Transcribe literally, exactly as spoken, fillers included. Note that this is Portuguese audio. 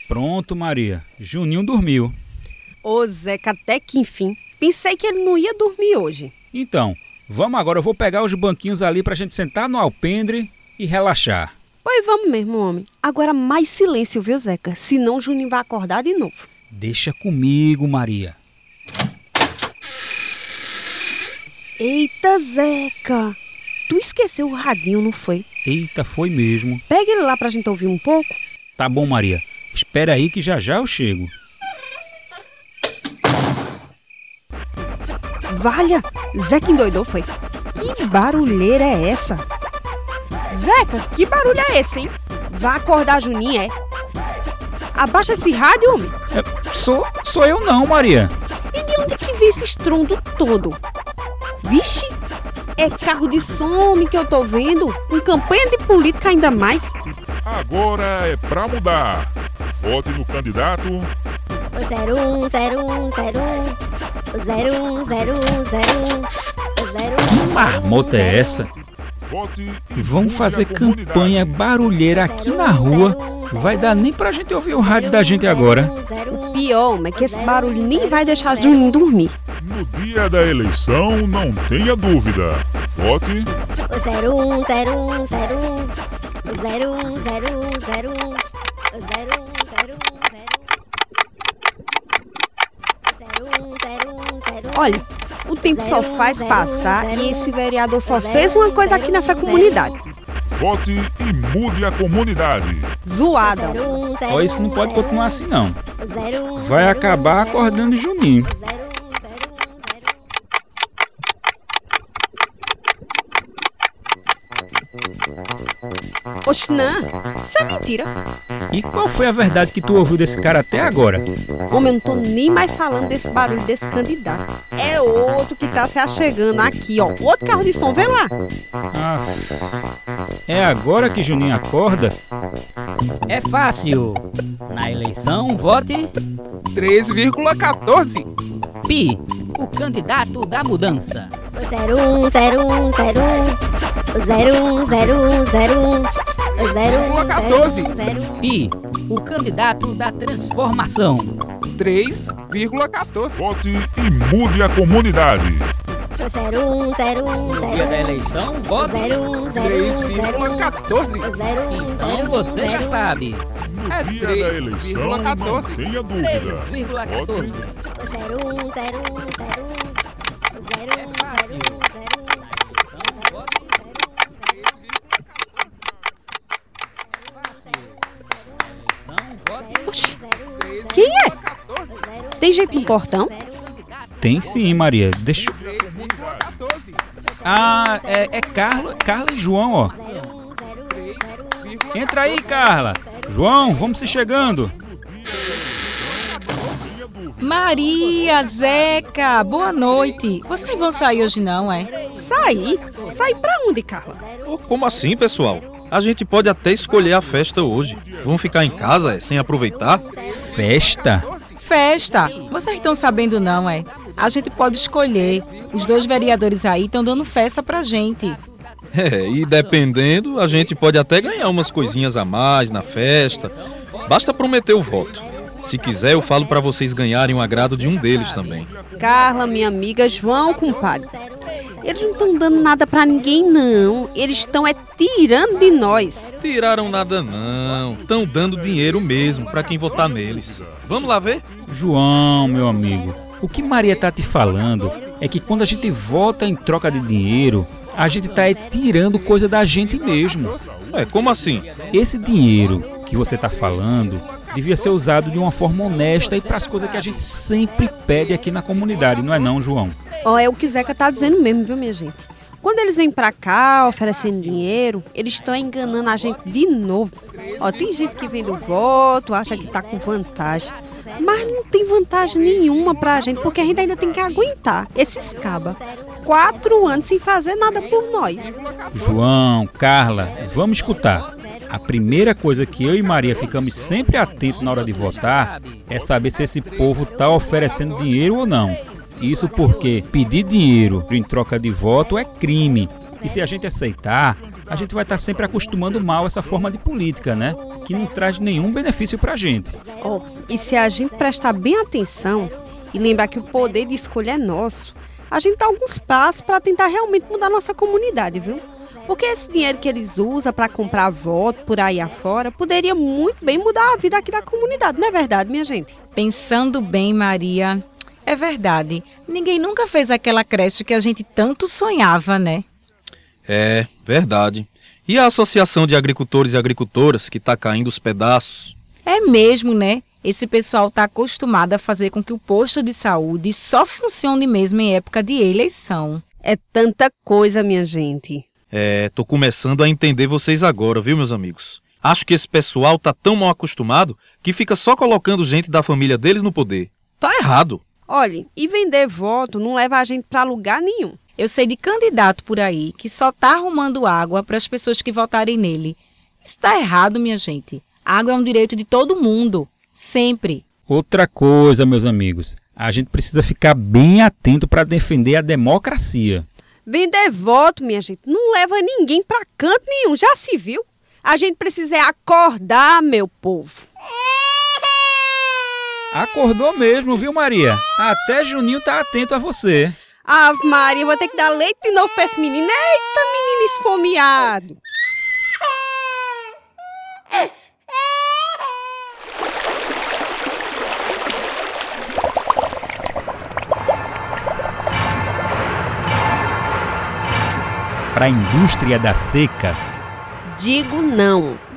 Pronto, Maria. Juninho dormiu. Ô, Zeca, até que enfim. Pensei que ele não ia dormir hoje. Então, vamos agora. Eu vou pegar os banquinhos ali pra gente sentar no alpendre e relaxar. Pois vamos mesmo, homem. Agora mais silêncio, viu, Zeca? Senão o Juninho vai acordar de novo. Deixa comigo, Maria. Eita, Zeca. Tu esqueceu o radinho, não foi? Eita, foi mesmo. Pega ele lá pra gente ouvir um pouco. Tá bom, Maria. Espera aí que já já eu chego. Valha! Zeca endoidou, foi? Que barulheira é essa? Zeca, que barulho é esse, hein? Vai acordar a Juninho, é? Abaixa esse rádio, homem. É, sou, sou eu não, Maria. E de onde que vem esse estrondo todo? Vixe, é carro de som, homem, que eu tô vendo. Com campanha de política ainda mais. Agora é pra mudar. Vote no candidato. O zero um zero um zero um. O zero um zero um zero um. O zero um. Que marmota é essa? Vote e E vamos mude fazer a comunidade. campanha barulheira aqui na rua. Vai dar nem pra gente ouvir o rádio da gente agora. O pior, homem, é que esse barulho nem vai deixar Juninho dormir. No dia da eleição, não tenha dúvida. Vote. O zero um zero um zero um. O zero um zero um zero um. O zero um zero um zero um. Olha, o tempo só faz passar e esse vereador só fez uma coisa aqui nessa comunidade. Vote e mude a comunidade. Zoada. Ó, isso não pode continuar assim não. Vai acabar acordando Juninho. Oxe, não, isso é mentira. E qual foi a verdade que tu ouviu desse cara até agora? Homem, eu não tô nem mais falando desse barulho desse candidato. É outro que tá se achegando aqui, ó. Outro carro de som, vê lá. Ah, é agora que Juninho acorda? É fácil. Na eleição, vote três vírgula quatorze. Pi, o candidato da mudança. O zero um zero um zero um. O zero um zero um zero um. O zero um quatorze. zero um. Pi, o candidato da transformação. três vírgula quatorze. Vote e mude a comunidade. O zero um zero um No zero dia da um. eleição, vote. zero um zero três um vírgula zero um. quatorze. O zero um Então zero um você já zero um. sabe. No É dia da três eleição, vírgula não quatorze. tenha três dúvida. vírgula quatorze. Vote. O zero um zero um zero um. O zero um fácil. zero um zero um. Oxe, quem é? Tem gente no portão? Tem sim, Maria. Deixa eu... três vírgula quatorze. Ah, é, é Carla, Carla e João, ó. Entra aí, Carla. João, vamos se chegando. Maria, Zeca, boa noite. Vocês vão sair hoje não, é? Sair? Sair pra onde, Carla? Oh, como assim, pessoal? A gente pode até escolher a festa hoje. Vamos ficar em casa, é, sem aproveitar? Festa? Festa! Vocês estão sabendo não, é? A gente pode escolher. Os dois vereadores aí estão dando festa pra gente. É, e dependendo, a gente pode até ganhar umas coisinhas a mais na festa. Basta prometer o voto. Se quiser, eu falo pra vocês ganharem o agrado de um deles também. Carla, minha amiga, João, compadre. Eles não estão dando nada pra ninguém, não. Eles estão é tirando de nós. Tiraram nada não. Estão dando dinheiro mesmo pra quem votar neles. Vamos lá ver? João, meu amigo, o que Maria tá te falando é que quando a gente vota em troca de dinheiro, a gente tá é tirando coisa da gente mesmo. É, como assim? Esse dinheiro que você tá falando devia ser usado de uma forma honesta e para as coisas que a gente sempre pede aqui na comunidade, não é não, João? Ó, é o que Zeca tá dizendo mesmo, viu, minha gente? Quando eles vêm pra cá oferecendo dinheiro, eles estão enganando a gente de novo. Ó, tem gente que vem do voto, acha que tá com vantagem. Mas não tem vantagem nenhuma pra gente, porque a gente ainda tem que aguentar esses cabas. Quatro anos sem fazer nada por nós. João, Carla, vamos escutar. A primeira coisa que eu e Maria ficamos sempre atentos na hora de votar é saber se esse povo tá oferecendo dinheiro ou não. Isso porque pedir dinheiro em troca de voto é crime. E se a gente aceitar, a gente vai estar sempre acostumando mal essa forma de política, né? Que não traz nenhum benefício pra gente. Ó, e se a gente prestar bem atenção e lembrar que o poder de escolha é nosso, a gente dá alguns passos para tentar realmente mudar nossa comunidade, viu? Porque esse dinheiro que eles usam para comprar voto por aí afora poderia muito bem mudar a vida aqui da comunidade, não é verdade, minha gente? Pensando bem, Maria, é verdade. Ninguém nunca fez aquela creche que a gente tanto sonhava, né? É, verdade. E a Associação de Agricultores e Agricultoras, que tá caindo os pedaços? É mesmo, né? Esse pessoal tá acostumado a fazer com que o posto de saúde só funcione mesmo em época de eleição. É tanta coisa, minha gente. É, tô começando a entender vocês agora, viu, meus amigos? Acho que esse pessoal tá tão mal acostumado que fica só colocando gente da família deles no poder. Tá errado. Olha, e vender voto não leva a gente para lugar nenhum. Eu sei de candidato por aí que só tá arrumando água para as pessoas que votarem nele. Isso tá errado, minha gente. A água é um direito de todo mundo, sempre. Outra coisa, meus amigos, a gente precisa ficar bem atento para defender a democracia. Vender voto, minha gente, não leva ninguém para canto nenhum, já se viu? A gente precisa é acordar, meu povo. Acordou mesmo, viu, Maria? Até Juninho tá atento a você. Ave Maria, vou ter que dar leite de novo pra esse menino. Eita, menino esfomeado. Para a indústria da seca, Digo não.